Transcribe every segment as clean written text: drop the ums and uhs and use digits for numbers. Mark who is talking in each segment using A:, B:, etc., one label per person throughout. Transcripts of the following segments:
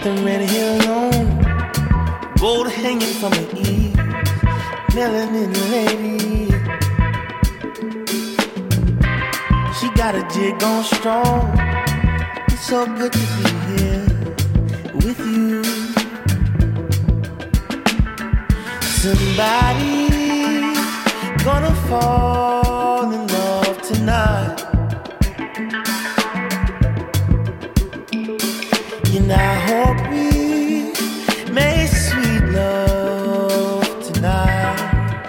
A: the red hair alone, gold hanging from her ears, melanin lady. She got a jig on strong. It's so good to be here with you. Somebody's gonna fall in love tonight. And I hope we make sweet love tonight.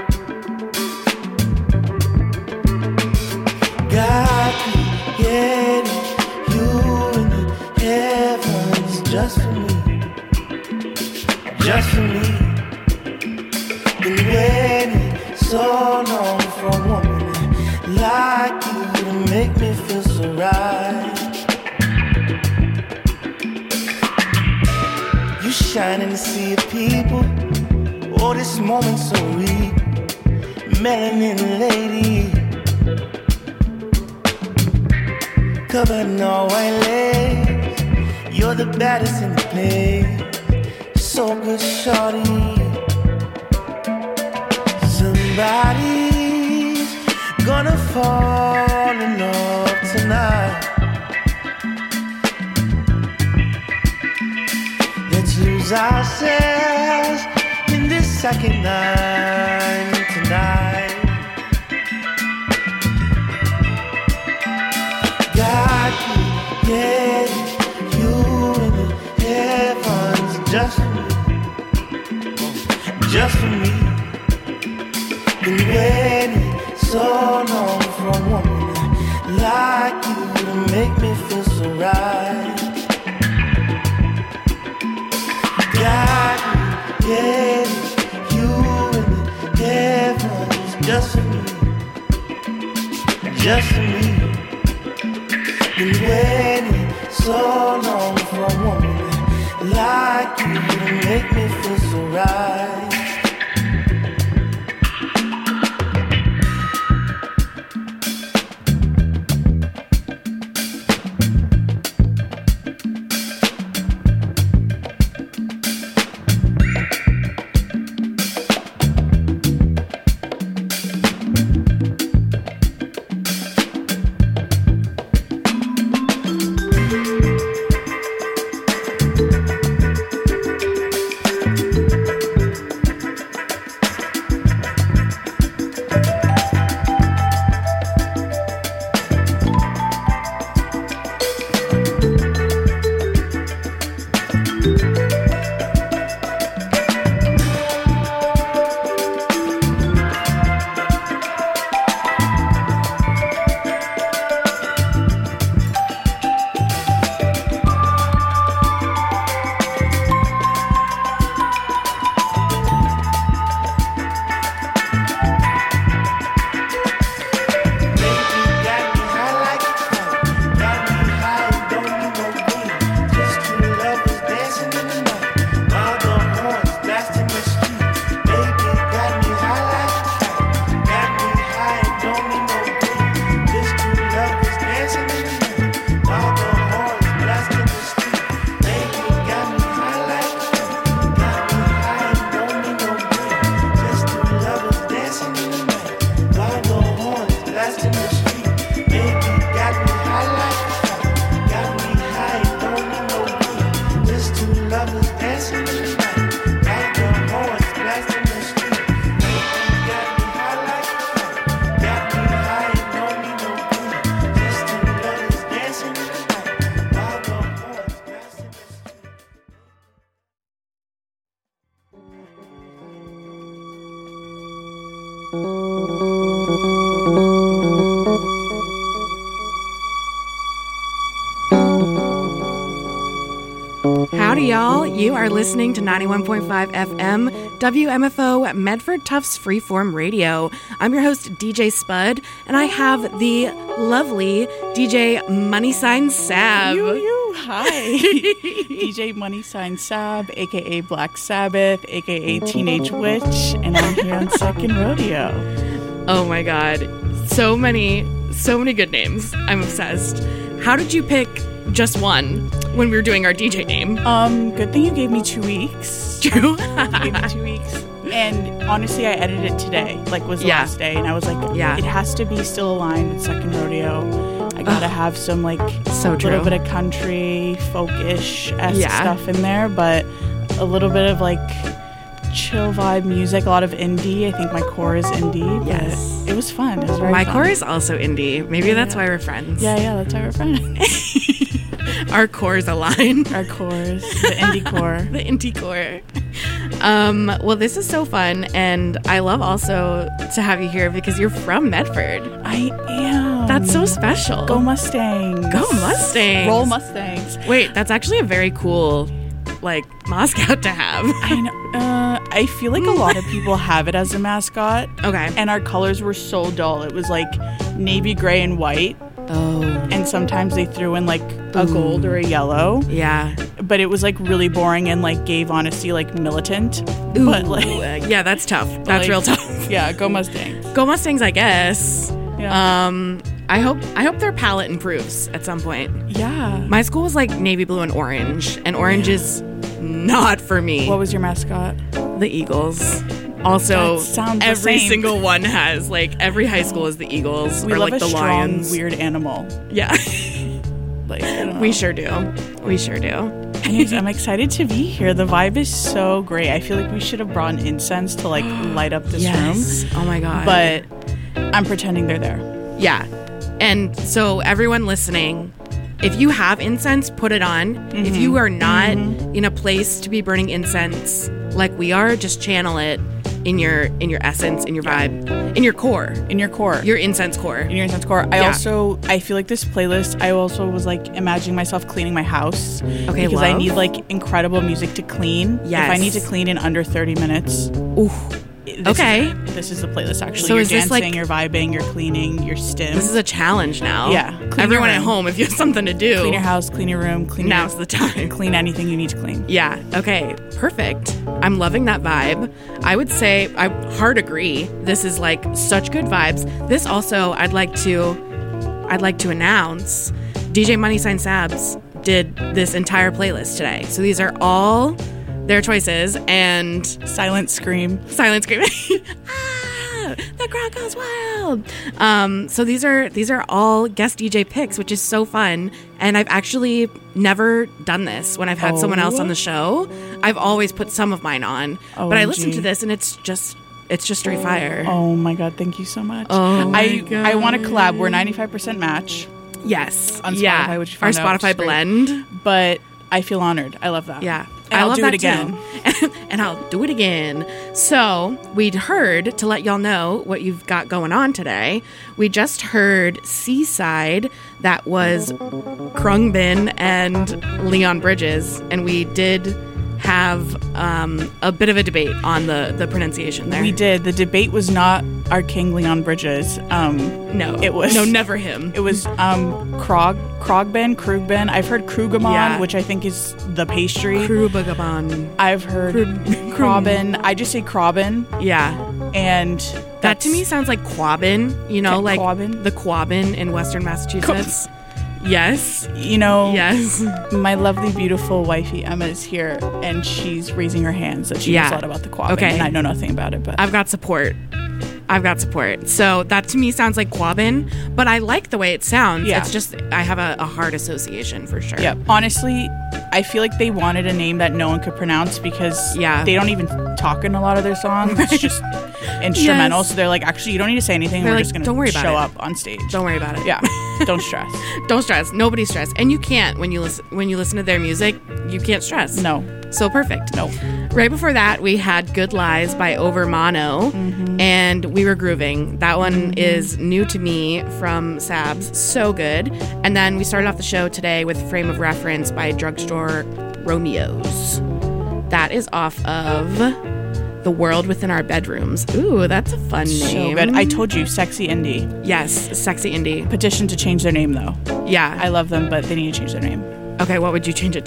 A: God created you in the heavens just for me, just for me. Been waiting so long for a woman like you to make me feel so right. You shine in the sea of people. Oh, this moment's so weak. Melanin lady, covered in all white lace. You're the baddest in the place. So good, shorty. Somebody's gonna fall in love tonight. Let's lose ourselves in this second line tonight. God created you in the heavens just for me, just for me. Been waiting so long for a woman like you to make me feel so right. God created you in the heavens just for me, just for me. Been waiting so long for a woman like you to make me feel so right.
B: Howdy, y'all. You are listening to 91.5 FM, WMFO, Medford Tufts Freeform Radio. I'm your host, DJ Spud, and I have the lovely DJ Money Sign Sab.
C: Hi. DJ Money Sign Sab, a.k.a. Black Sabbath, a.k.a. Teenage Witch, and I'm here on Second Rodeo.
B: Oh my god. So many good names. I'm obsessed. How did you pick just one when we were doing our DJ name.
C: Good thing you gave me 2 weeks.
B: True.
C: You gave me 2 weeks. And honestly, I edited it today, was the last day. And I was like, it has to be still aligned with Second Rodeo. I gotta have some,
B: so true.
C: little bit of country, folk-ish-esque stuff in there, but a little bit of, chill vibe music, a lot of indie. I think my core is indie.
B: Yes.
C: It was fun. It was very
B: My
C: fun.
B: core is also indie. Maybe that's why we're friends.
C: Yeah, that's why we're friends.
B: Our cores align.
C: Our cores. The indie core.
B: The indie core. Well, this is so fun, and I love also to have you here because you're from Medford.
C: I am.
B: That's so special.
C: Go Mustangs.
B: Go Mustangs.
C: Roll Mustangs.
B: Wait, that's actually a very cool, mascot to have.
C: I know. I feel like a lot of people have it as a mascot.
B: Okay.
C: And our colors were so dull. It was navy gray and white.
B: Oh.
C: And sometimes they threw in a gold or a yellow.
B: Yeah.
C: But it was really boring and gave honesty militant.
B: Ooh.
C: But
B: yeah, that's tough. That's real tough.
C: Yeah, go Mustangs.
B: Go Mustangs, I guess.
C: Yeah.
B: I hope their palette improves at some point.
C: Yeah.
B: My school was navy blue and orange is not for me.
C: What was your mascot?
B: The Eagles. Also, every single one has every high school is the Eagles
C: we
B: or
C: love a
B: the
C: strong,
B: Lions.
C: Weird animal.
B: Yeah.
C: I don't know.
B: We sure do.
C: Anyways, I'm excited to be here. The vibe is so great. I feel like we should have brought an incense to light up this room.
B: Oh my god.
C: But I'm pretending they're there.
B: Yeah. And so everyone listening, if you have incense, put it on.
C: Mm-hmm.
B: If you are not in a place to be burning incense like we are, just channel it in your essence, in your vibe, in your core.
C: In your core.
B: Your incense core.
C: In your incense core. I feel like this playlist, I also was imagining myself cleaning my house.
B: Okay,
C: because I need incredible music to clean.
B: Yes.
C: If I need to clean in under 30 minutes.
B: Ooh.
C: This is the playlist actually.
B: So
C: you're
B: is this
C: dancing, you're vibing, you're cleaning, you're stim.
B: This is a challenge now.
C: Yeah.
B: Everyone at home, if you have something to do.
C: Clean your house, clean your room,
B: now's the time.
C: Clean anything you need to clean.
B: Yeah. Okay. Perfect. I'm loving that vibe. I would say I hard agree. This is such good vibes. This also I'd like to announce DJ Money Sign Sabs did this entire playlist today. So these are all their choices and
C: silent scream.
B: Ah, the crowd goes wild. So these are all guest DJ picks, which is so fun. And I've actually never done this when I've had someone else on the show. I've always put some of mine on, but I listened to this and it's just straight fire.
C: Oh my god, thank you so much.
B: Oh my god.
C: I want to collab. We're 95% match.
B: Yes.
C: On Spotify, which you
B: our
C: found out,
B: Spotify blend.
C: But I feel honored. I love that.
B: Yeah.
C: And I'll
B: love
C: do
B: that
C: it again.
B: And I'll do it again. So we'd heard, to let y'all know what you've got going on today, we just heard Seaside. That was Krungbin and Leon Bridges. And we did have a bit of a debate on the pronunciation there.
C: We did. The debate was not our King Leon Bridges.
B: No.
C: It was...
B: No, never him.
C: It was Krugbin. I've heard Krugamon, which I think is the pastry.
B: Krubagaban.
C: I've heard Krobin. I just say Krobin.
B: Yeah.
C: And
B: that to me sounds like Quabbin,
C: Quabbin?
B: The Quabbin in Western Massachusetts. Yes.
C: Yes. My lovely, beautiful wifey Emma is here, and she's raising her hands that she knows a lot about the Quabbin.
B: Okay.
C: And I know nothing about it, but
B: I've got support. So that to me sounds like Quabbin, but I like the way it sounds.
C: Yeah.
B: It's just I have a hard association for sure.
C: Yeah. Honestly, I feel like they wanted a name that no one could pronounce because they don't even talk in a lot of their songs. It's just instrumental.
B: Yes.
C: So they're like, actually, you don't need to say anything.
B: They're
C: We're
B: like,
C: just going
B: don't worry
C: to
B: about
C: show
B: it.
C: up on stage.
B: Don't worry about it.
C: Yeah. Don't stress.
B: Don't stress. Nobody stress. And you can't when you listen to their music. You can't stress.
C: No.
B: So perfect.
C: No.
B: Right before that, we had Good Lies by Overmono, and We Were Grooving. That one is new to me from Sabs. So good. And then we started off the show today with Frame of Reference by Drugstore Romeos. That is off of The World Within Our Bedrooms. Ooh, that's a fun name.
C: So good. I told you, sexy indie.
B: Yes, sexy indie.
C: Petition to change their name, though.
B: Yeah.
C: I love them, but they need to change their name.
B: Okay, what would you change it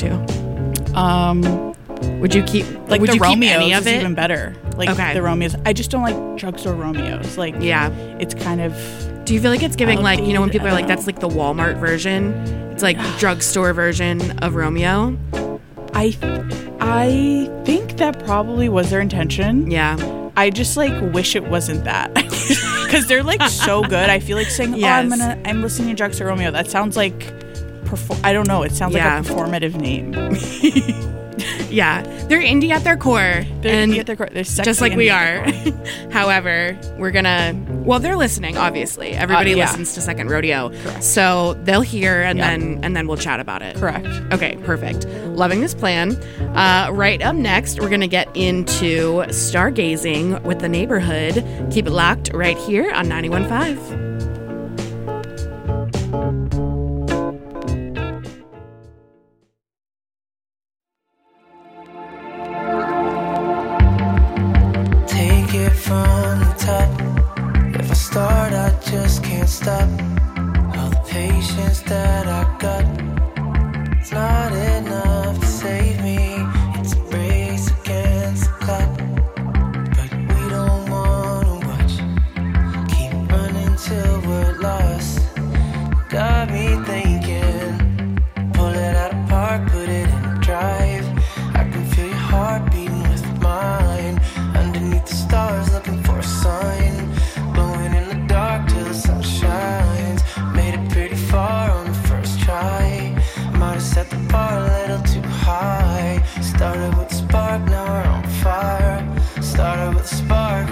B: to? Would you keep
C: like
B: would
C: the
B: you
C: Romeos
B: keep any of
C: is
B: it?
C: even better. Like
B: Okay.
C: the Romeos. I just don't like Drugstore Romeos. Like
B: Yeah.
C: it's kind of
B: Do you feel like it's giving like, you know, when people are like, that's like the Walmart version? It's like drugstore version of Romeo?
C: I think that probably was their intention.
B: Yeah.
C: I just like wish it wasn't that. Because they're like so good. I feel like saying,
B: Yes.
C: I'm listening to Drugstore Romeo. That sounds like, I don't know. It sounds like a performative name.
B: Yeah, they're indie at their core.
C: They're indie at their core. They're sexy,
B: just like we are. However, we're gonna. Well, they're listening. Obviously, everybody listens to Second Rodeo,
C: correct.
B: So they'll hear, and then we'll chat about it.
C: Correct.
B: Okay, perfect. Loving this plan. Right up next, we're gonna get into stargazing with the neighborhood. Keep it locked right here on 91.5.
A: From the top, if I start, I just can't stop. All the patience that I got, it's not enough to save me. It's a race against the clock, but we don't wanna watch. Keep running till we're lost. Got me thinking, pull it out of park, put it in drive. I can feel your heart beating with mine. Underneath the stars, looking for a sign. Blowing in the dark till the sun shines. Made it pretty far on the first try. Might have set the bar a little too high. Started with a spark, now we're on fire. Started with a spark.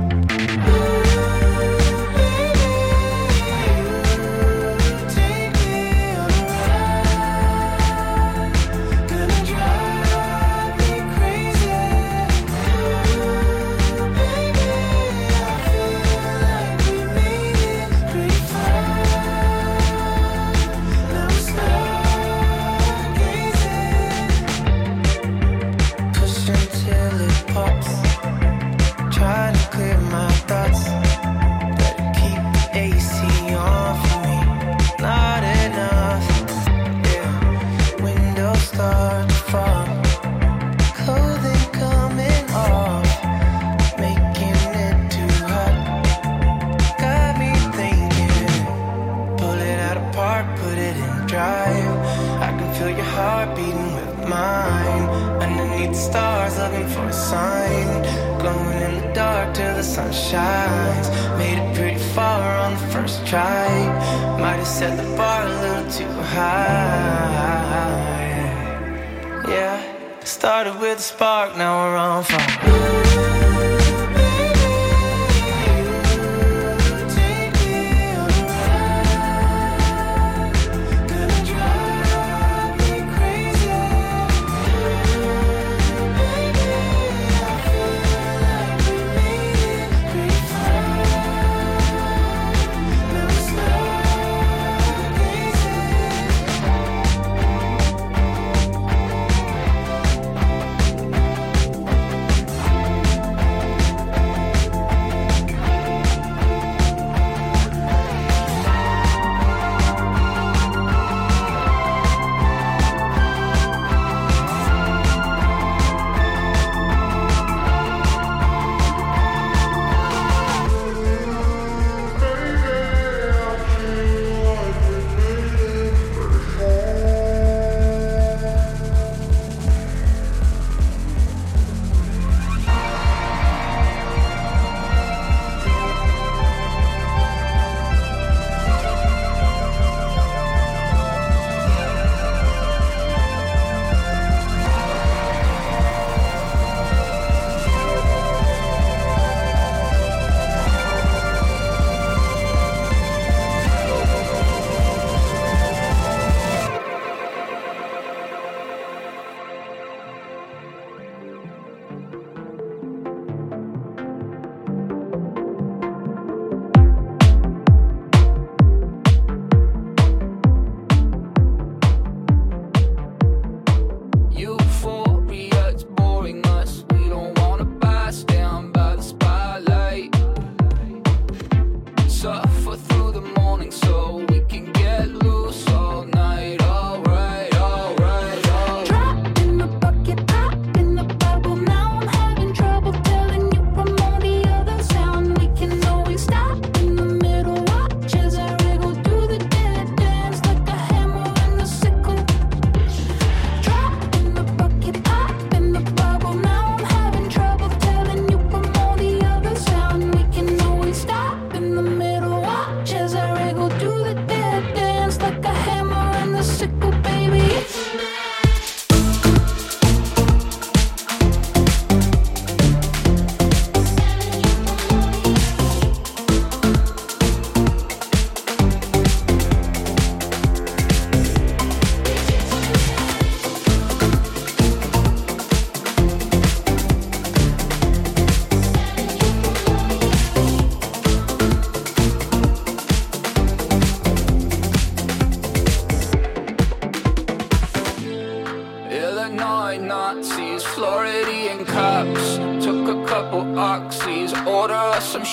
A: Started with a spark, now we're on fire.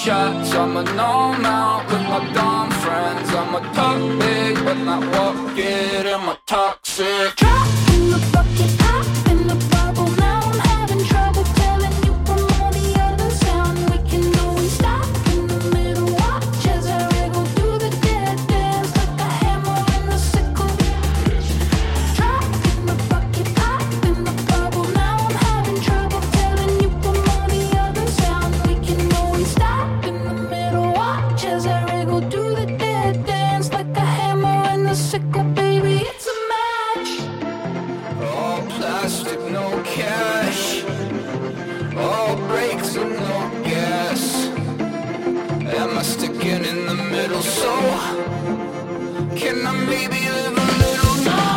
D: shots. I'm a gnome out with my dumb friends. I'm a talk big but not walk it. I'm a toxic.
E: Drop in the bucket, pop in the bubble. Now I'm having trouble telling you from all the other sound. We can always stop in the middle. Watch as I wriggle through the dead dance like a hammer and a sickle. Drop in the bucket, pop in the bubble. Now I'm having trouble telling you from all the other sound. We can always stop in the middle. Watch as I wriggle through the dead dance like a hammer and a sickle. Baby, it's a match.
D: All plastic, no cash. All brakes and no gas. Am I sticking in the middle? So can I maybe live a little now?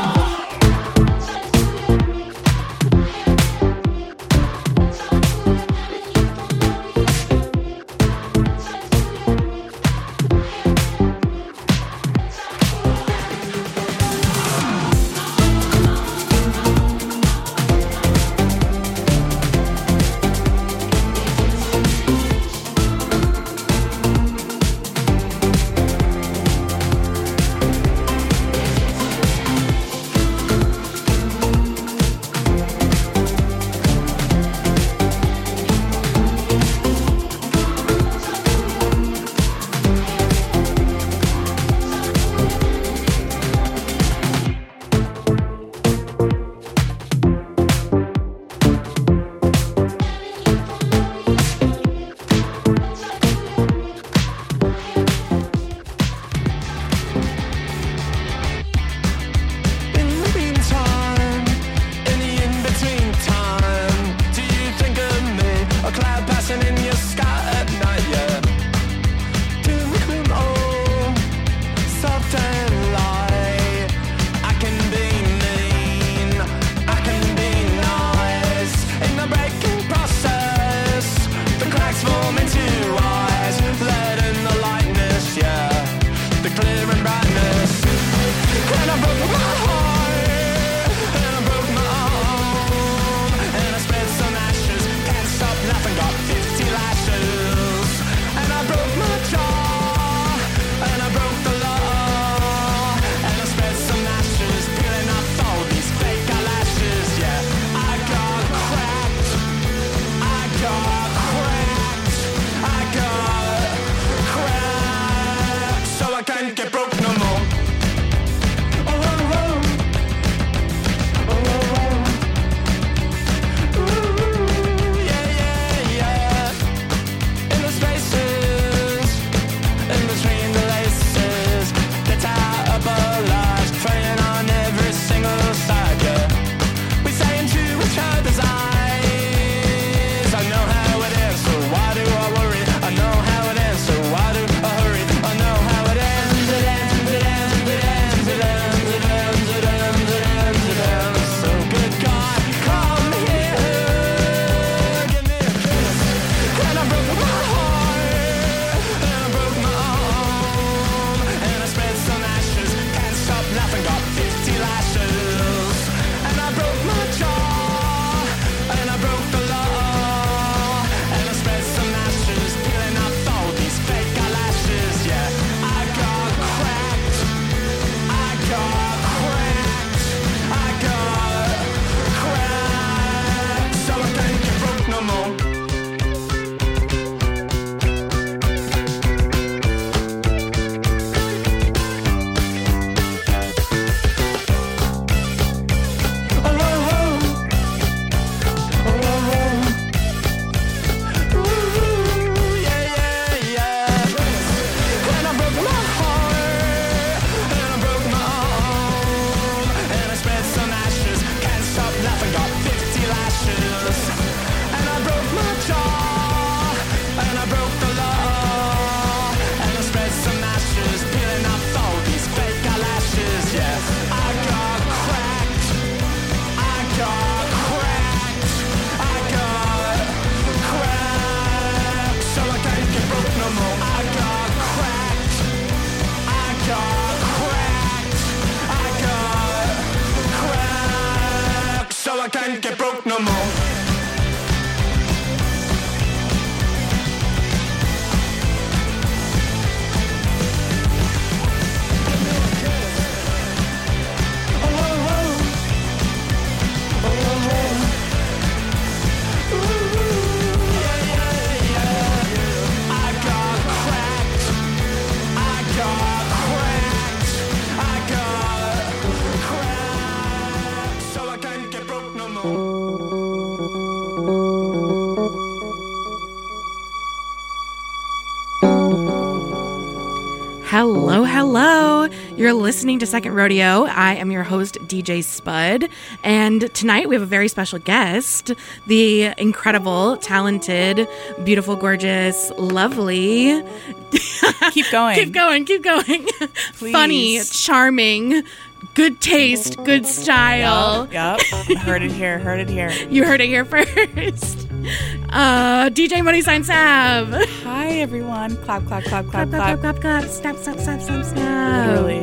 B: Hello, you're listening to Second Rodeo. I am your host, DJ Spud, and tonight we have a very special guest, the incredible, talented, beautiful, gorgeous, lovely...
C: Keep going.
B: Keep going.
C: Please.
B: Funny, charming, good taste, good style.
C: Yep. Heard it here.
B: You heard it here first. DJ Money Sign Sav.
C: Hi, everyone. Clap.
B: Clap. Snap.
C: Literally.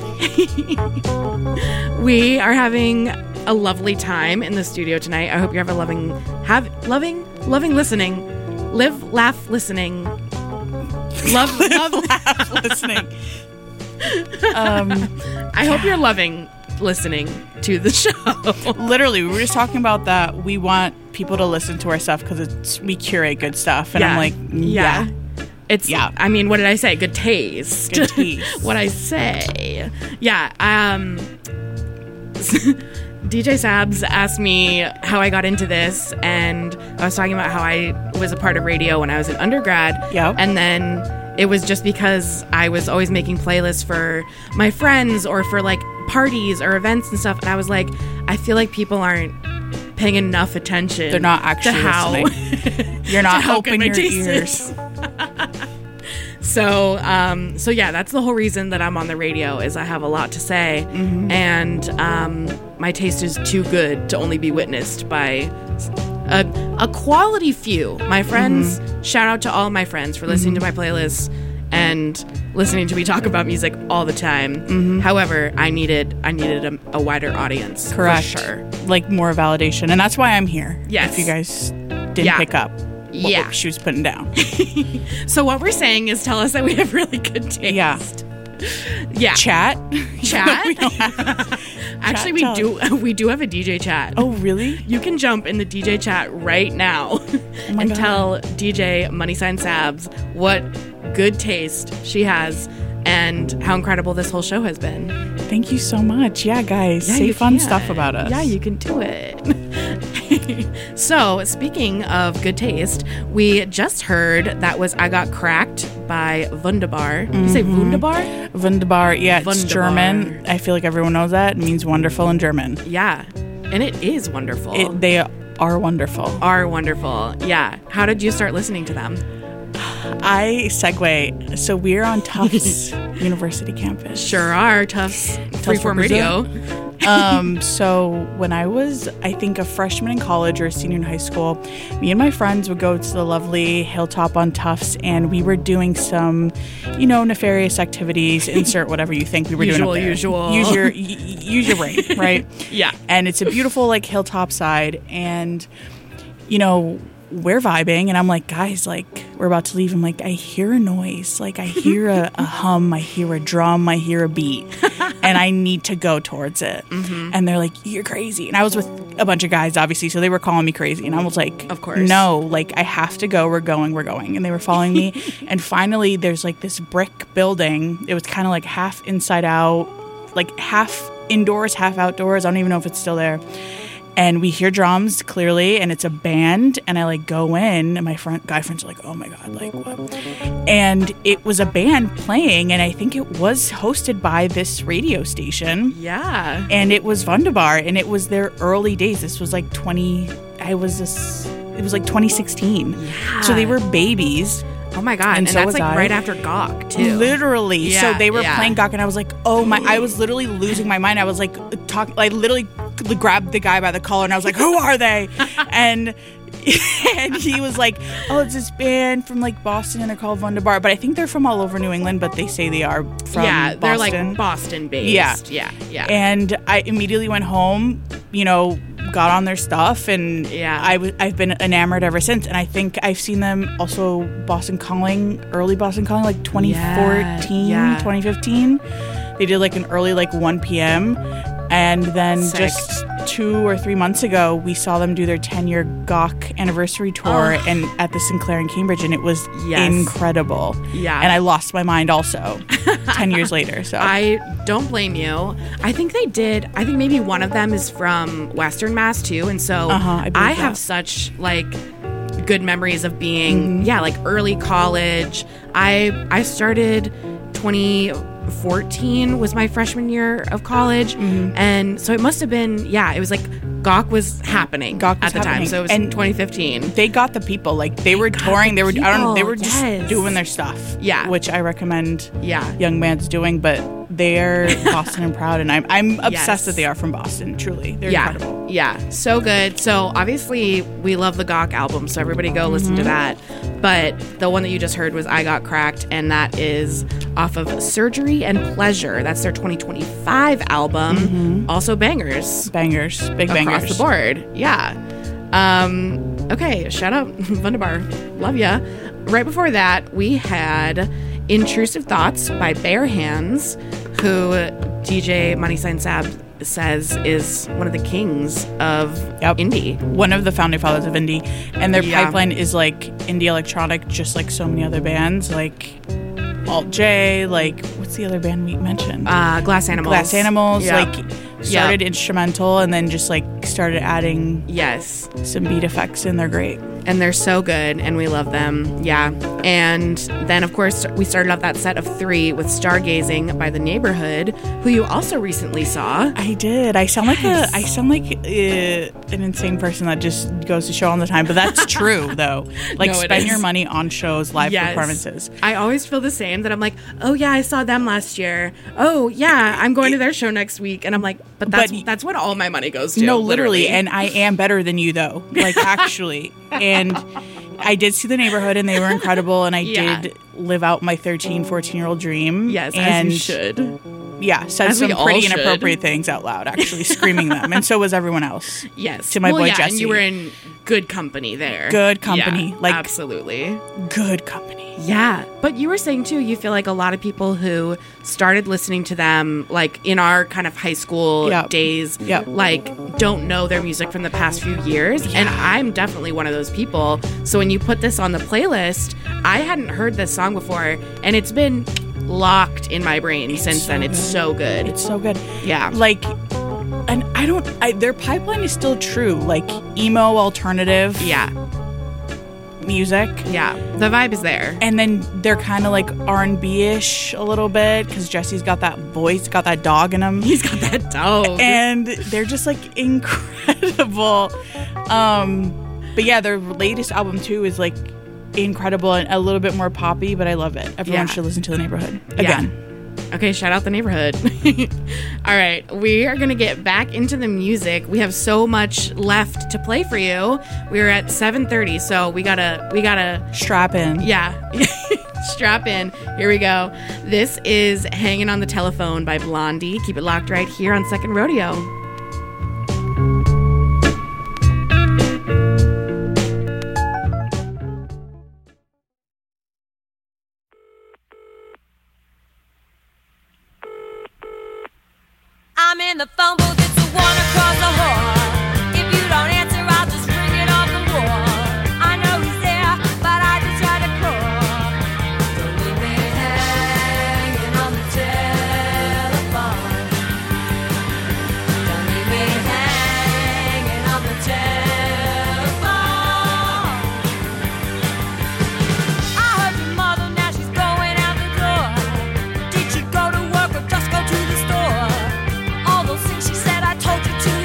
B: We are having a lovely time in the studio tonight. I hope you're loving listening. Live, laugh, listening. Love,
C: laugh, listening.
B: I hope you're loving listening to the show.
C: Literally, we were just talking about that. We want people to listen to our stuff because we curate good stuff, and I'm like, yeah.
B: It's, I mean, what did I say? Good taste.
C: Good taste.
B: What I say. Yeah. DJ Sabs asked me how I got into this, and I was talking about how I was a part of radio when I was in undergrad.
C: Yep.
B: And then it was just because I was always making playlists for my friends or for like parties or events and stuff. And I was like, I feel like people aren't paying enough attention.
C: They're not actually listening. You're not opening your ears.
B: So yeah, that's the whole reason that I'm on the radio is I have a lot to say, and my taste is too good to only be witnessed by a quality few. My friends, shout out to all my friends for listening to my playlists and listening to me talk about music all the time. However, I needed a wider audience.
C: Correct.
B: For sure.
C: Like more validation, and that's why I'm here.
B: Yes.
C: If you guys didn't pick up.
B: Yeah.
C: What she was putting down.
B: So what we're saying is tell us that we have really good taste. Yeah.
C: Chat?
B: We don't have. Actually, we do have a DJ chat.
C: Oh, really?
B: You can jump in the DJ chat right now and tell DJ Money Sign Sabs what good taste she has and how incredible this whole show has been.
C: Thank you so much. Yeah, guys. Say fun stuff about us.
B: Yeah, you can do it. So, speaking of good taste, we just heard that was I Got Cracked by Wunderbar. You say Wunderbar?
C: Wunderbar. Yeah, it's
B: Wunderbar.
C: German. I feel like everyone knows that. It means wonderful in German.
B: Yeah, and it is wonderful.
C: They are wonderful.
B: Are wonderful. Yeah. How did you start listening to them?
C: I segue. So we're on Tufts University campus.
B: Sure are. Tufts Freeform Radio.
C: So when I was, I think, a freshman in college or a senior in high school, me and my friends would go to the lovely hilltop on Tufts, and we were doing some, nefarious activities. Insert whatever you think we were doing up there.
B: Usual.
C: Use your brain, right?
B: Yeah.
C: And it's a beautiful, hilltop side, and, we're vibing, and I'm like, guys, we're about to leave. I'm like, I hear a noise. I hear a hum. I hear a drum. I hear a beat. And I need to go towards it. And they're like, you're crazy. And I was with a bunch of guys, obviously, so they were calling me crazy. And I was like,
B: of course.
C: No, I have to go. We're going. And they were following me. And finally, there's this brick building. It was kind of like inside out, half indoors, half outdoors. I don't even know if it's still there. And we hear drums clearly, and it's a band, and I go in, and my guy friends are like, oh my God, what? And it was a band playing, and I think it was hosted by this radio station.
B: Yeah.
C: And it was Wunderbar, and it was their early days. This was it was 2016.
B: Yeah.
C: So they were babies.
B: Oh my God. And
C: so
B: that's
C: was I.
B: right after Gawk too.
C: Literally.
B: Yeah,
C: so they were playing Gawk, and I was like, oh my, I was literally losing my mind. I was I literally grabbed the guy by the collar, and I was like, who are they? and he was like, oh, it's this band from Boston, and they're called Wunderbar. But I think they're from all over New England, but they say they are from
B: Boston. They're
C: Boston
B: based.
C: Yeah.
B: Yeah.
C: And I immediately went home, got on their stuff, and I've been enamored ever since. And I think I've seen them also early Boston Calling, 2014, 2015. They did an early 1 p.m. And then
B: Sick.
C: just 2 or 3 months ago, we saw them do their 10-year Gawk anniversary tour and at the Sinclair in Cambridge, and it was incredible.
B: Yeah.
C: And I lost my mind also 10 years later. So
B: I don't blame you. I think maybe one of them is from Western Mass too, and so I have such good memories of being early college. I started 2014 was my freshman year of college. And so it must have been, it was like Gawk was happening
C: Gawk was
B: at the time.
C: happening.
B: So it was
C: And
B: 2015.
C: They got the people. Like, they were
B: got
C: touring.
B: the
C: They were, I don't know, they were
B: people,
C: just
B: yes.
C: doing their stuff.
B: Yeah.
C: Which I recommend
B: Yeah.
C: young bands doing, but they're Boston and proud, and I'm obsessed
B: Yes.
C: that they are from Boston, truly. They're
B: Yeah.
C: incredible.
B: Yeah. So good. So obviously we love the Gawk album, so everybody go listen to that. But the one that you just heard was I Got Cracked, and that is off of Surgery and Pleasure. That's their 2025 album. Also bangers.
C: Bangers. Big
B: Across
C: bangers.
B: the board. Yeah. Okay, shout out Wunderbar. Love ya. Right before that, we had Intrusive Thoughts by Bare Hands, who DJ Money Sign Sab says is one of the kings of indie.
C: One of the founding fathers of indie. And their
B: Yeah.
C: pipeline is like indie electronic, just like so many other bands, like Alt J, like what's the other band we mentioned?
B: Glass Animals.
C: Glass Animals,
B: Yeah.
C: like started instrumental and then just like started adding
B: Yes.
C: some beat effects and they're great.
B: And they're so good, and we love them. Yeah. And then, of course, we started off that set of 3 with Stargazing by The Neighborhood, who you also recently saw.
C: I did. I sound like
B: Yes.
C: an insane person that just goes to show all the time, but that's true though. Like
B: No, it
C: spend
B: is.
C: your money on shows, live
B: Yes.
C: performances.
B: I always feel the same, that I'm like, oh yeah, I saw them last year. Oh yeah, I'm going to their show next week. And I'm like, but that's what all my money goes to.
C: No, literally. And I am better than you though. Like actually. And I did see The Neighborhood and they were incredible and I
B: Yeah.
C: did live out my 13, 14-year-old dream.
B: Yes,
C: and
B: as you should.
C: Yeah, said
B: As we
C: some
B: all
C: pretty
B: should.
C: inappropriate things out loud, actually screaming them. And so was everyone else.
B: Yes.
C: To my boy
B: And
C: Jesse.
B: you were in good company there.
C: Good company.
B: Yeah,
C: Like-
B: absolutely.
C: Good company.
B: Yeah. But you were saying too, you feel like a lot of people who started listening to them like in our kind of high school
C: Yep.
B: days,
C: Yep.
B: like don't know their music from the past few years. And I'm definitely one of those people. So when you put this on the playlist, I hadn't heard this song before and it's been locked in my brain since
C: so
B: then. It's
C: good.
B: so good.
C: It's so good.
B: Yeah.
C: Like, and their pipeline is still true. Like, emo alternative
B: yeah.
C: music.
B: Yeah. The vibe is there.
C: And then they're kind of like R&B-ish a little bit because Jesse's got that voice, got that dog in him.
B: He's got that dog.
C: And they're just like incredible. But yeah, their latest album too is like incredible and a little bit more poppy, but I love it. Everyone
B: Yeah.
C: should listen to The Neighborhood again.
B: Okay, shout out The Neighborhood. All right, we are going to get back into the music. We have so much left to play for you. We're at 7:30, so we got to
C: Strap in.
B: yeah. Strap in. Here we go. This is Hanging on the Telephone by Blondie. Keep it locked right here on Second Rodeo.
F: I'm in the phone booth, it's the one across the hall. If you don't answer, I'll just ring it off the wall. I know he's there, but I just try to call. Don't leave me hanging on the telephone. Don't leave me hanging on the telephone. I heard your mother, now she's going out the door. Did you go to work or just go to the store? All those things she said, I told you to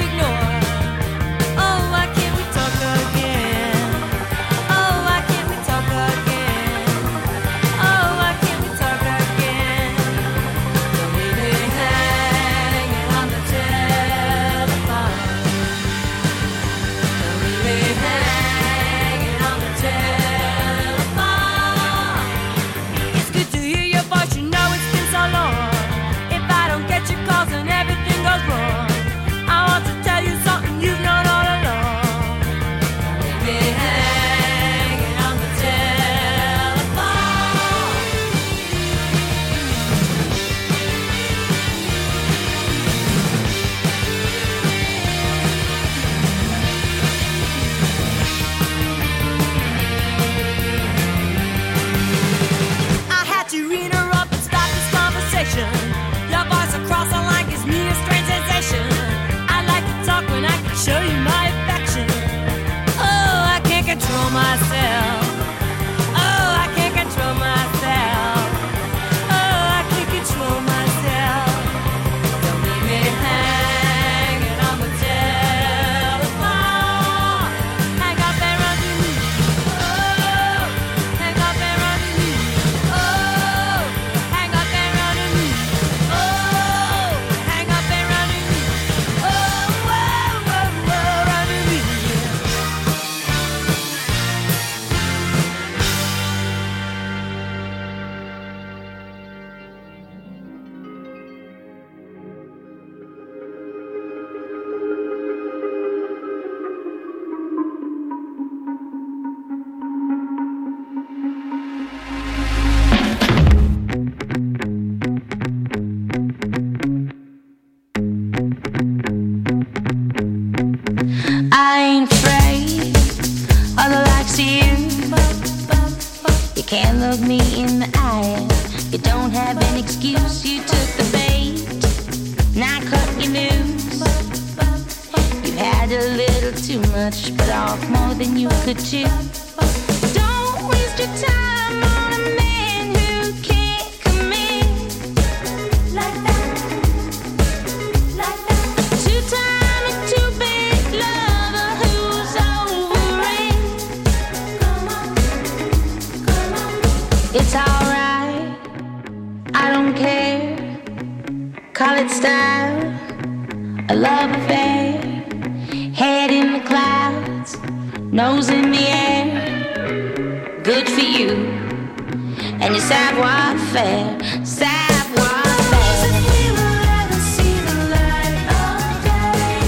G: look me in the eye. You don't have an excuse, you took the bait. Now cut you loose. You had a little too much, but off more than you could chew. Don't waste your time on a man who can't come in like that, like that. Two-time and two-bit lover who's over it. Come on, come on. It's alright, I don't care. Call it style, a love affair. Head in the clouds, nose in the air. Good for you and your savoir-faire, savoir-faire. If we will ever see the light of day,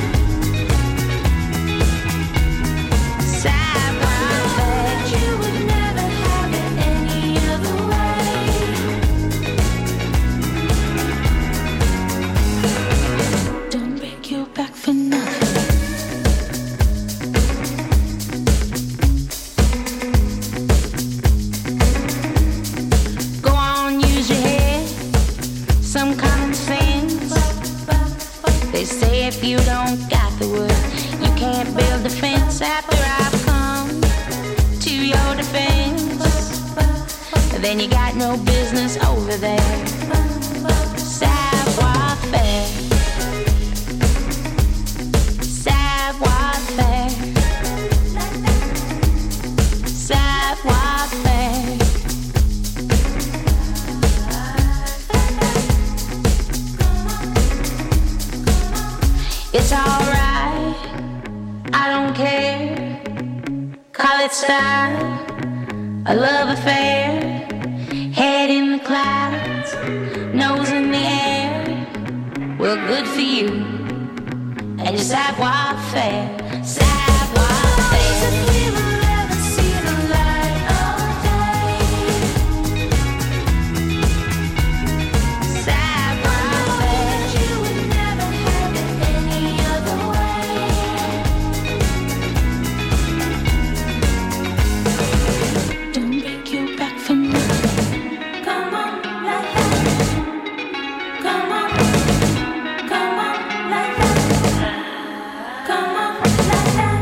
G: savoir-faire. You would never have it any other way. Don't break your back for nothing. If you don't got the wood, you can't build a fence after I've come to your defense. Then you got no business over there. Savoir-faire, savoir-faire, savoir-faire. It's alright, I don't care. Call it style, a love affair. Head in the clouds, nose in the air. Well, good for you and your savoir-faire, savoir-faire. If we will ever see the light of day, savoir-faire. You would never have it any other way. Don't break your back for nothing. Come on, like that. Come on, come on, like that. Come on, like that.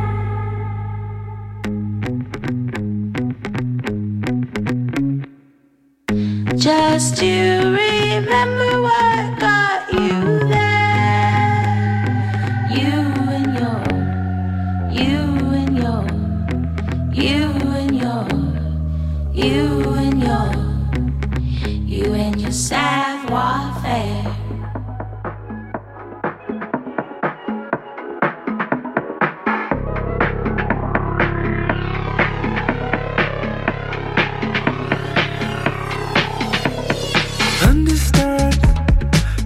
G: Just to remember what got you there. You and your, you and your, you and your, you and your, you and your savoir-faire.
A: Understood,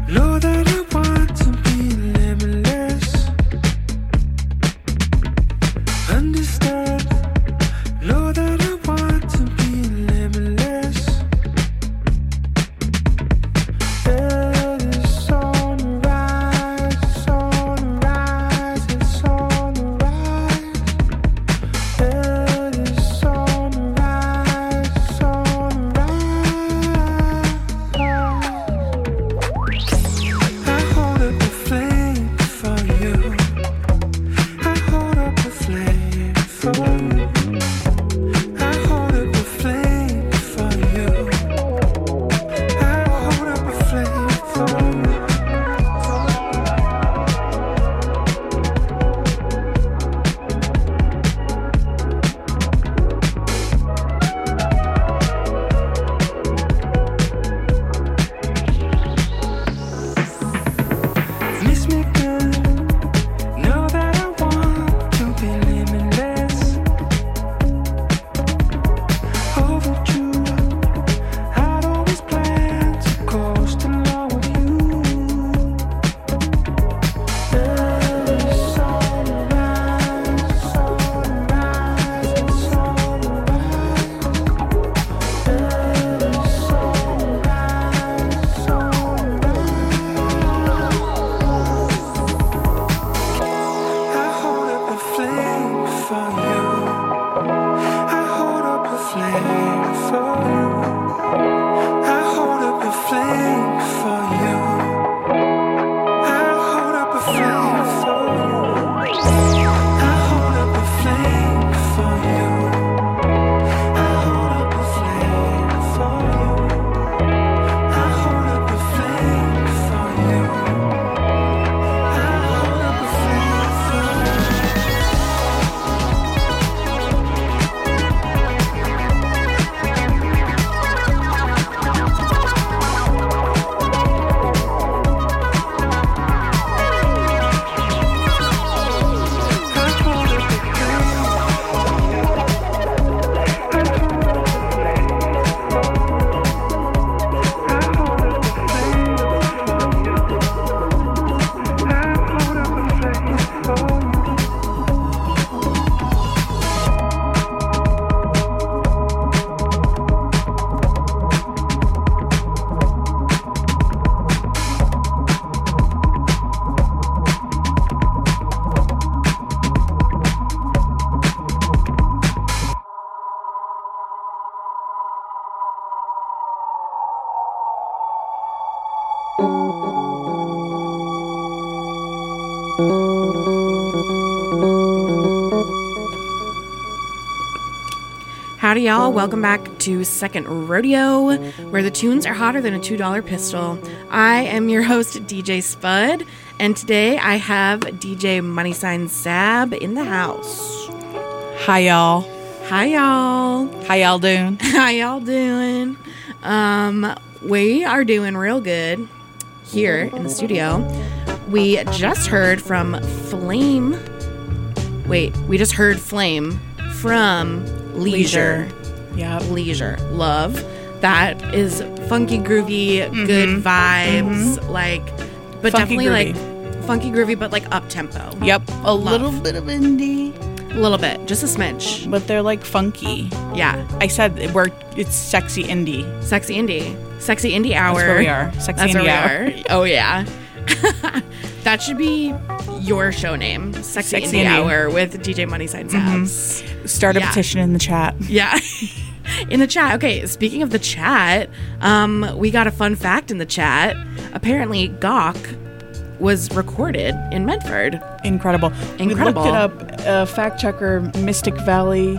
B: Howdy, y'all. Welcome back to Second Rodeo, where the tunes are hotter than a $2 pistol. I am your host, DJ Spud, and today I have DJ Money Sign Sab in the house.
C: Hi, y'all.
B: Hi, y'all.
C: How y'all doing?
B: How y'all doing? We are doing real good here in the studio. We just heard from Flame. Wait, we just heard Flame from Leisure.
C: Yeah.
B: Leisure. Love. That is funky, groovy, good vibes. Like, but
C: Funky,
B: definitely
C: groovy.
B: like funky, groovy, but like up tempo.
C: Yep. A little bit of indie,
B: A little bit. Just a smidge.
C: but they're like funky.
B: Yeah.
C: I said it's sexy indie.
B: Sexy indie. Sexy indie hour.
C: That's where we are. Sexy
B: That's
C: indie
B: where
C: hour.
B: we are. Oh, yeah. That should be your show name. Sexy,
C: Sexy
B: indie,
C: Indie.
B: Hour with DJ Money Sign Sabs.
C: Start a
B: Yeah.
C: petition in the chat.
B: Yeah. In the chat. Okay, speaking of the chat, we got a fun fact in the chat. Apparently, Gawk was recorded in Medford.
C: Incredible.
B: Incredible.
C: We looked it up. Fact checker, Mystic Valley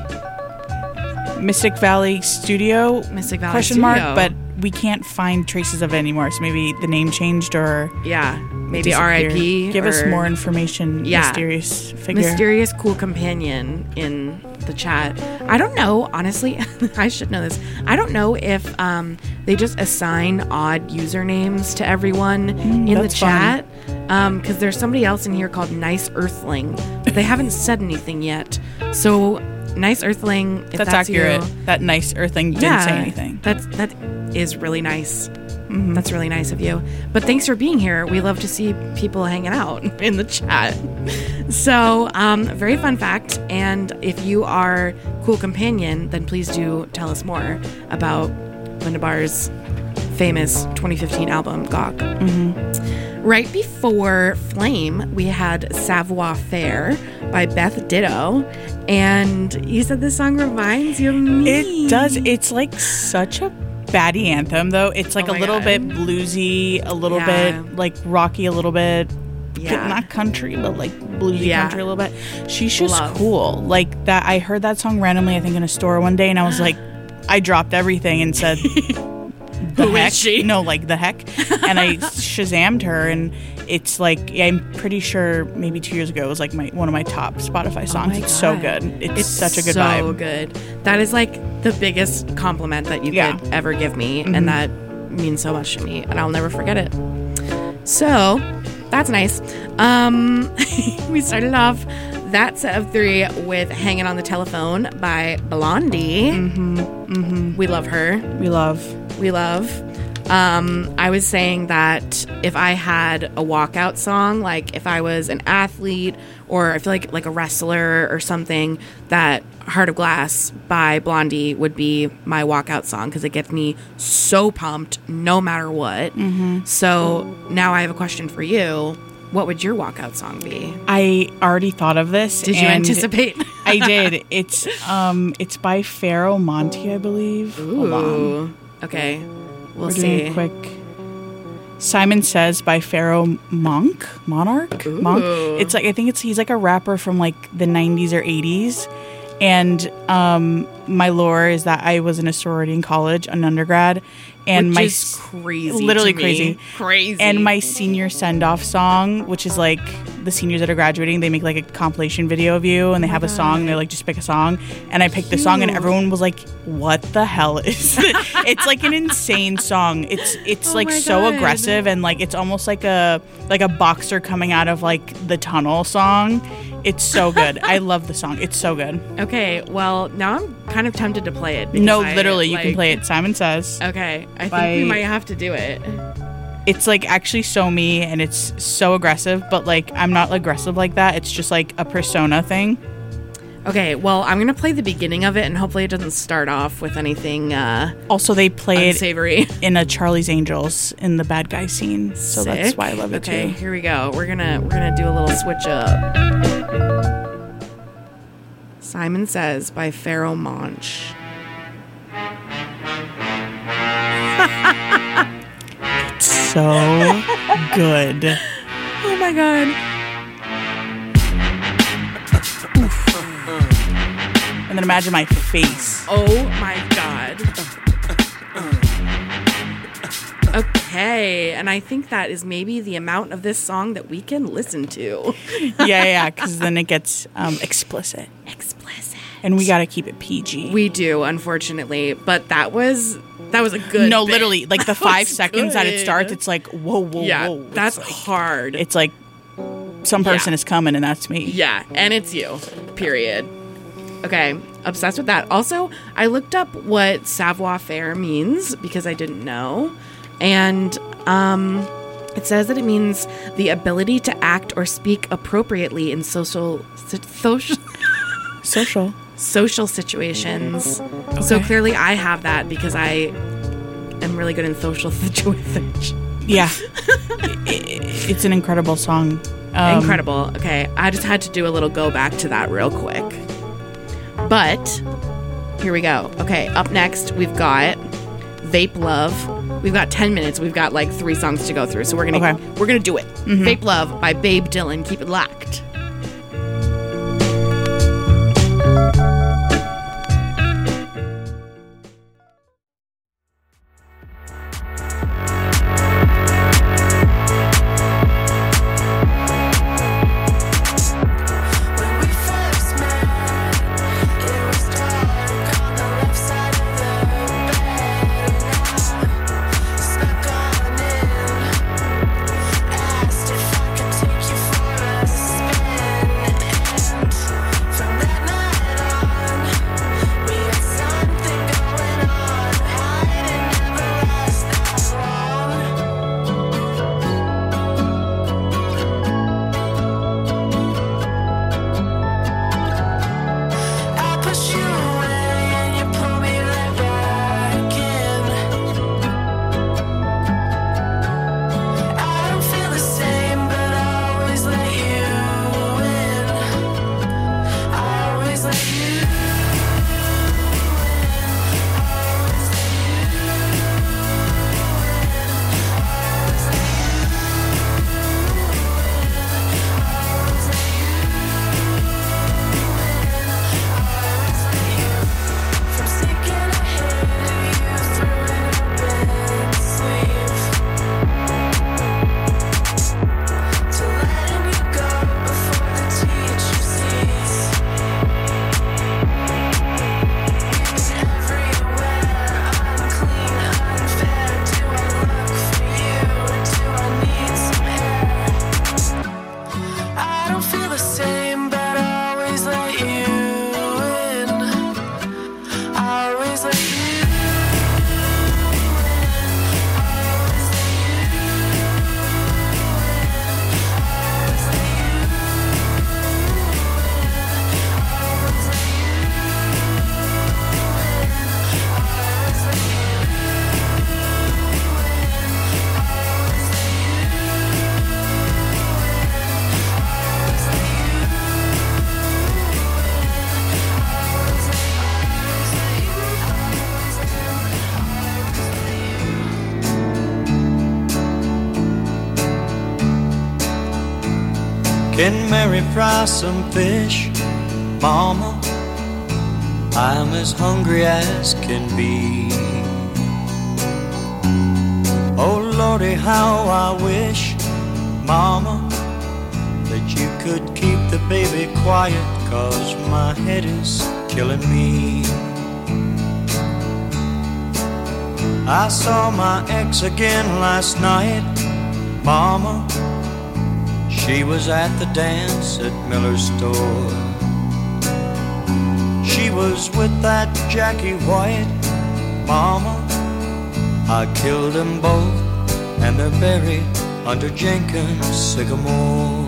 C: Studio.
B: Mystic Valley
C: question
B: Studio.
C: mark, but we can't find traces of it anymore. So maybe the name changed or
B: Yeah, maybe
C: disappeared.
B: RIP.
C: Give us
B: or
C: more information.
B: Yeah.
C: Mysterious figure.
B: Mysterious cool companion in the chat. I don't know, honestly. I should know this. I don't know if they just assign odd usernames to everyone in the
C: that's fun.
B: chat. Because there's somebody else in here called Nice Earthling, but they haven't said anything yet. So, Nice Earthling, if
C: That's
B: that's
C: accurate.
B: you,
C: That nice earthling didn't
B: yeah,
C: say anything.
B: That is really nice. That's really nice of you. But thanks for being here. We love to see people hanging out in the chat. So, very fun fact. And if you are Cool Companion, then please do tell us more about Linda Barr's famous 2015 album, Gawk. Right before Flame, we had Savoir Faire by Beth Ditto. And you said this song reminds you of me.
C: It does. It's like such a baddie anthem, though. It's like
B: Oh
C: a
B: my
C: little
B: God.
C: bit bluesy, a little
B: Yeah.
C: bit like rocky, a little bit
B: Yeah.
C: not country, but like bluesy
B: Yeah.
C: country a little bit. She's just
B: Love.
C: cool. Like that. I heard that song randomly, I think, in a store one day, and I was like, I dropped everything and said, "The
B: Who is
C: heck?"
B: she?
C: No, like the heck. And I Shazammed her, and it's like I'm pretty sure maybe 2 years ago it was like one of my top Spotify songs.
B: my
C: It's so
B: God.
C: good. It's such a good
B: so
C: vibe.
B: good. That is like the biggest compliment that you
C: Yeah.
B: could ever give me, and that means so much to me, and I'll never forget it. So that's nice. We started off that set of three with "Hanging on the Telephone" by Blondie. We love her.
C: We love.
B: We love. I was saying that if I had a walkout song, like if I was an athlete or I feel like a wrestler or something, that Heart of Glass by Blondie would be my walkout song because it gets me so pumped no matter what. So now I have a question for you. What would your walkout song be?
C: I already thought of this.
B: Did you
C: and
B: anticipate?
C: I did. It's by Pharaoh Monty, I believe. Hold on.
B: Ooh. Okay. We'll
C: We're
B: see.
C: doing a quick. Simon Says by Pharaoh Monarch. Monk. It's like he's like a rapper from like the 90s or 80s. And my lore is that I was in a sorority in college, an undergrad, and
B: Which
C: my
B: is crazy.
C: literally
B: to me.
C: crazy.
B: Crazy.
C: And my senior send-off song, which is like the seniors that are graduating, they make like a compilation video of you, and they have a song, and they're like, just pick a song. And I picked the song, and everyone was like, "What the hell is this?" It's like an insane song. It's like
B: my
C: so
B: God.
C: aggressive, and like it's almost like a boxer coming out of like the tunnel song. It's so good. I love the song. It's so good.
B: Okay, well, now I'm kind of tempted to play it.
C: No,
B: because
C: literally, you can play it. Simon Says.
B: Okay, I
C: By-
B: think we might have to do it.
C: It's like actually so me, and it's so aggressive, but like I'm not aggressive like that. It's just like a persona thing.
B: Okay, well, I'm gonna play the beginning of it, and hopefully it doesn't start off with anything
C: Also, they play it
B: unsavory.
C: in a Charlie's Angels in the bad guy scene, so that's
B: Sick.
C: why I love it
B: Okay,
C: too.
B: here we go. We're gonna do a little switch up. Simon Says by Pharaoh Monch.
C: So good.
B: Oh my god.
C: And then imagine my face.
B: Oh my God. Okay, and I think that is maybe the amount of this song that we can listen to.
C: Yeah, because then it gets explicit.
B: Explicit.
C: And we got to keep it PG.
B: We do, unfortunately, but that was a good
C: No,
B: bit.
C: literally, like the
B: That
C: 5
B: was
C: seconds that it
B: good.
C: starts, it's like, whoa.
B: Yeah,
C: It's
B: that's
C: like-
B: hard.
C: It's like some person
B: Yeah.
C: is coming and that's me.
B: Yeah, and it's you. Period. Okay, obsessed with that. Also, I looked up what savoir-faire means because I didn't know. And it says that it means the ability to act or speak appropriately in social situations. So
C: Okay.
B: clearly I have that because I am really good in social situations.
C: Yeah. It's an incredible song.
B: Incredible. Okay, I just had to do a little go back to that real quick. But here we go. Okay, up next we've got Vape Love. We've got 10 minutes. We've got like 3 songs to go through, so we're gonna do it. Vape Love by Babe Dylan. Keep it locked.
E: When we first met, it was dark on the left side of the bed. Snuck on in, asked if I could take you for a spin. And from that night on, we had something going on. Hiding never lasts that long. I push you away and you pull me right back in. I don't feel the same, but I always let you in. I always let you in. I always let you From sticking a hand to you through a bed sleeve, to letting you go before the teacher sees. You've been everywhere, unclean, unfair. Do I look for you, or do I need some hair? I don't feel the same, but I always let you in. I always let you in. I always let you in. I always let you in. I always let you
A: Can Mary fry some fish, Mama? I'm as hungry as can be. Oh Lordy, how I wish, Mama, that you could keep the baby quiet, 'cause my head is killing me. I saw my ex again last night, Mama. She was at the dance at Miller's store. She was with that Jackie White, Mama. I killed them both, and they're buried under Jenkins' sycamore.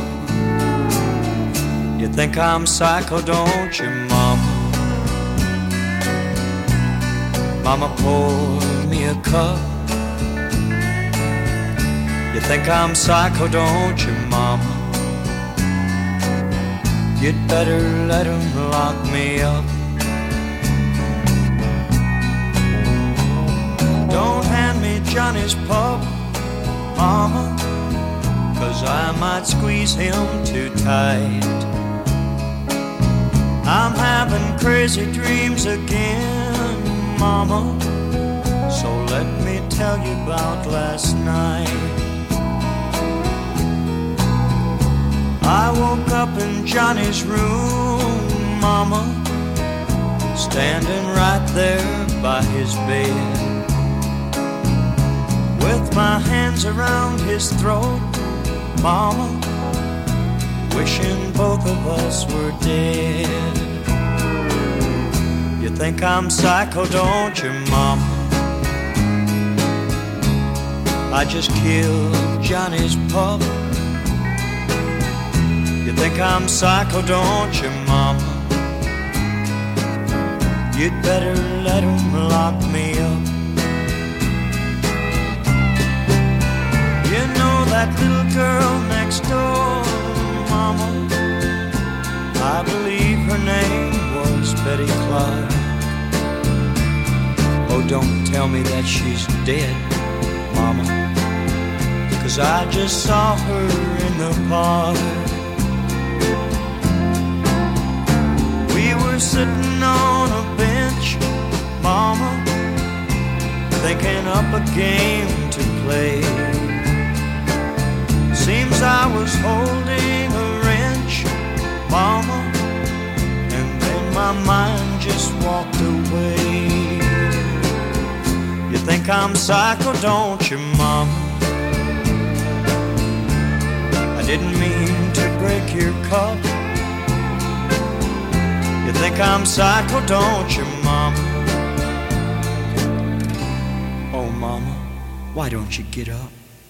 A: You think I'm psycho, don't you, Mama? Mama, pour me a cup. You think I'm psycho, don't you, Mama? You'd better let 'em lock me up. Don't hand me Johnny's pup, Mama, 'cause I might squeeze him too tight. I'm having having crazy dreams again, Mama. So let me tell you about last night. I woke up in Johnny's room, Mama, standing right there by his bed, with my hands around his throat, Mama, wishing both of us were dead. You think I'm psycho, don't you, Mama? I just killed Johnny's pup. You think I'm psycho, don't you, Mama? You'd better let him lock me up. You know that little girl next door, Mama, I believe her name was Betty Clark. Oh, don't tell me that she's dead, Mama, 'cause I just saw her in the park. We were sitting on a bench, Mama, thinking up a game to play. Seems I was holding a wrench, Mama, and then my mind just walked away. You think I'm psycho, don't you, Mama? I didn't mean to break your cup. You think I'm psycho, don't you, Mama? Oh, Mama, why don't you get up?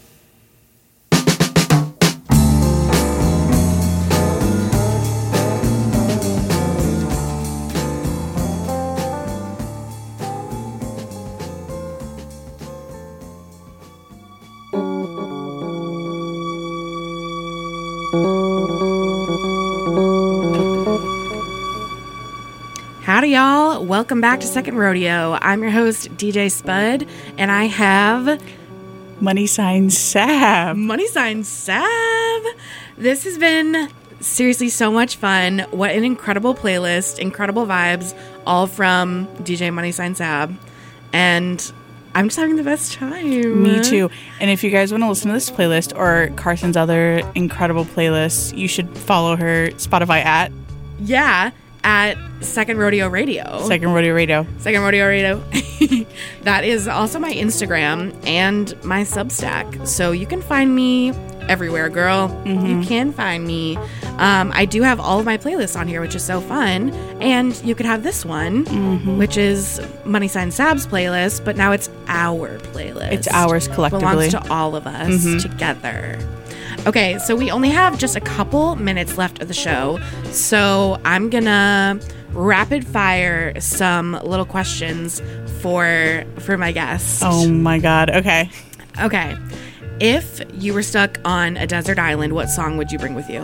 B: Howdy, y'all. Welcome back to Second Rodeo. I'm your host, DJ Spud, and I have
C: Money Sign Sab.
B: Money Sign Sab. This has been seriously so much fun. What an incredible playlist, incredible vibes, all from DJ Money Sign Sab. And I'm just having the best time.
C: Me too. And if you guys want to listen to this playlist or Carson's other incredible playlists, you should follow her Spotify at
B: Second Rodeo Radio.
C: Second Rodeo Radio.
B: Second Rodeo Radio. That is also my Instagram and my Substack. So you can find me everywhere, girl.
C: Mm-hmm.
B: You can find me. I do have all of my playlists on here, which is so fun. And you could have this one, which is Money Sign Sab's playlist, but now it's our playlist.
C: It's ours collectively.
B: Belongs to all of us together. Okay, so we only have just a couple minutes left of the show, so I'm gonna rapid fire some little questions for my guests.
C: Oh my God. Okay.
B: Okay. If you were stuck on a desert island, what song would you bring with you?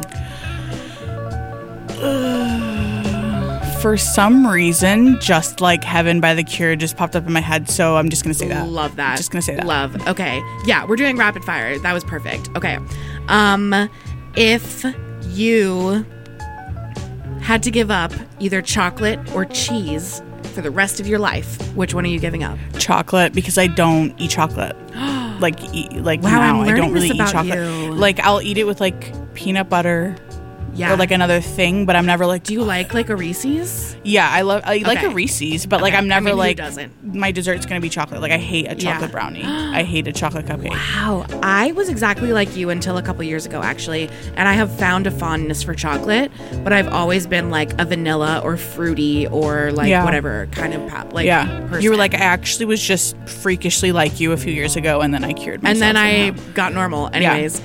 C: For some reason, Just Like Heaven by The Cure just popped up in my head, so I'm just going to say that.
B: Love that.
C: Just going to say that.
B: Love. Okay. Yeah, we're doing rapid fire. That was perfect. Okay. If you had to give up either chocolate or cheese for the rest of your life, which one are you giving up?
C: Chocolate, because I don't eat chocolate.
B: Wow,
C: now
B: I'm
C: I don't
B: learning
C: really
B: this
C: eat
B: about
C: chocolate.
B: you.
C: Like I'll eat it with like peanut butter
B: Yeah.
C: or like another thing, but I'm never like,
B: Do you like a Reese's?
C: yeah, I like a
B: Okay.
C: Reese's, but like
B: Okay.
C: I'm never
B: I mean, who
C: like
B: doesn't?
C: my dessert's gonna be chocolate. Like I hate a chocolate
B: Yeah.
C: brownie. I hate a chocolate cupcake.
B: Wow, I was exactly like you until a couple years ago, actually. And I have found a fondness for chocolate, but I've always been like a vanilla or fruity or like
C: Yeah.
B: whatever kind of person.
C: You were like, I actually was just freakishly like you a few years ago, and then I cured myself.
B: And then I
C: somehow.
B: got normal. Anyways,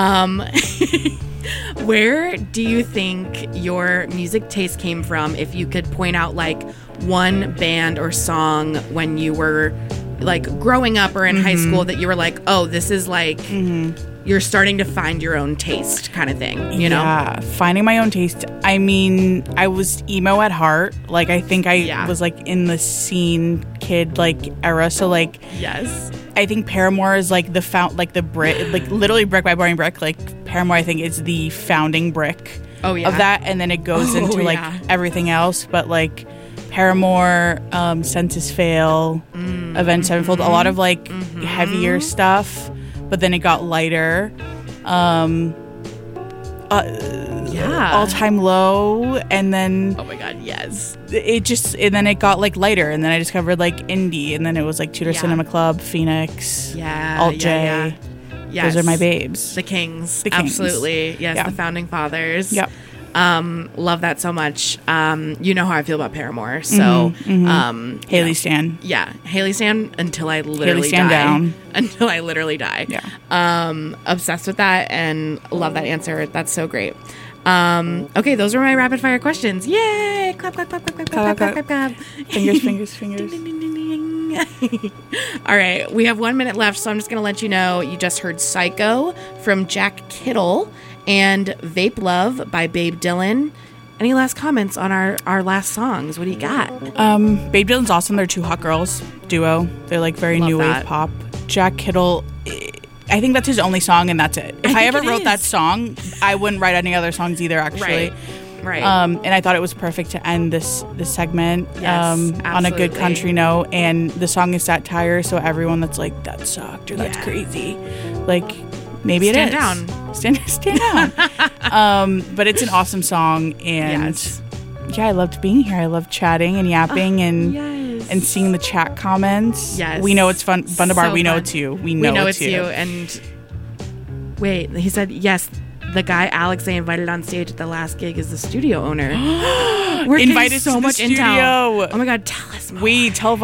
B: where do you think your music taste came from? If you could point out like one band or song when you were like growing up or in high school that you were like, oh, this is like you're starting to find your own taste kind of thing, you know?
C: Yeah, finding my own taste. I mean, I was emo at heart. Like, I think I
B: Yeah.
C: was like in the scene kid like era. So like,
B: Yes.
C: I think Paramore is like the literally Brick by Boring Brick. Like Paramore, I think is the founding Brick.
B: Oh, yeah.
C: of that, and then it goes into like
B: yeah.
C: everything else. But like Paramore, Census Fail, Avenged Sevenfold, a lot of like heavier stuff. But then it got lighter. All Time Low, and then
B: Oh my God, yes.
C: and then it got like lighter, and then I discovered like indie, and then it was like Tudor
B: Yeah.
C: Cinema Club, Phoenix,
B: Yeah.
C: Alt
B: yeah,
C: J.
B: yeah. Yes.
C: Those are my babes.
B: The Kings.
C: The Kings.
B: Absolutely. Yes,
C: Yeah.
B: the Founding Fathers.
C: Yep.
B: Love that so much. You know how I feel about Paramore. So,
C: Haley Stan.
B: Yeah, Haley Stan until I literally
C: Stan
B: die.
C: down.
B: Until I literally die.
C: Yeah.
B: Obsessed with that and love that answer. That's so great. Okay, those were my rapid fire questions. Yay! Clap, clap, clap, clap, clap, clap, clap, clap, clap.
C: Fingers, fingers, fingers.
B: Ding, ding, ding, ding. All right, we have 1 minute left, so I'm just going to let you know you just heard Psycho from Jack Kittle and Vape Love by Babe Dylan. Any last comments on our last songs? What do you got?
C: Babe Dylan's awesome. They're two hot girls duo. They're like very
B: Love
C: new
B: that.
C: wave pop. Jack Kittle, I think that's his only song, and that's it. If I
B: think
C: ever
B: it
C: wrote
B: is.
C: that song, I wouldn't write any other songs either, actually.
B: Right.
C: And I thought it was perfect to end this segment
B: Yes,
C: on a good
B: absolutely.
C: country note. And the song is satire, so everyone that's like, that sucked or that's
B: Yeah.
C: crazy, like, maybe
B: Stand
C: it is.
B: down.
C: Stand down. But it's an awesome song, and
B: Yes.
C: yeah, I loved being here. I loved chatting and yapping
B: Yes.
C: and seeing the chat comments.
B: Yes.
C: We know it's fun. Bundabar,
B: So
C: we know
B: fun.
C: it's you. We
B: We
C: know,
B: know it's you. And wait, he said, yes, the guy Alex they invited on stage at the last gig is the studio owner. We're
C: Invite
B: getting
C: us
B: so
C: to the
B: much intel.
C: studio.
B: Oh my God, tell us more.
C: We tell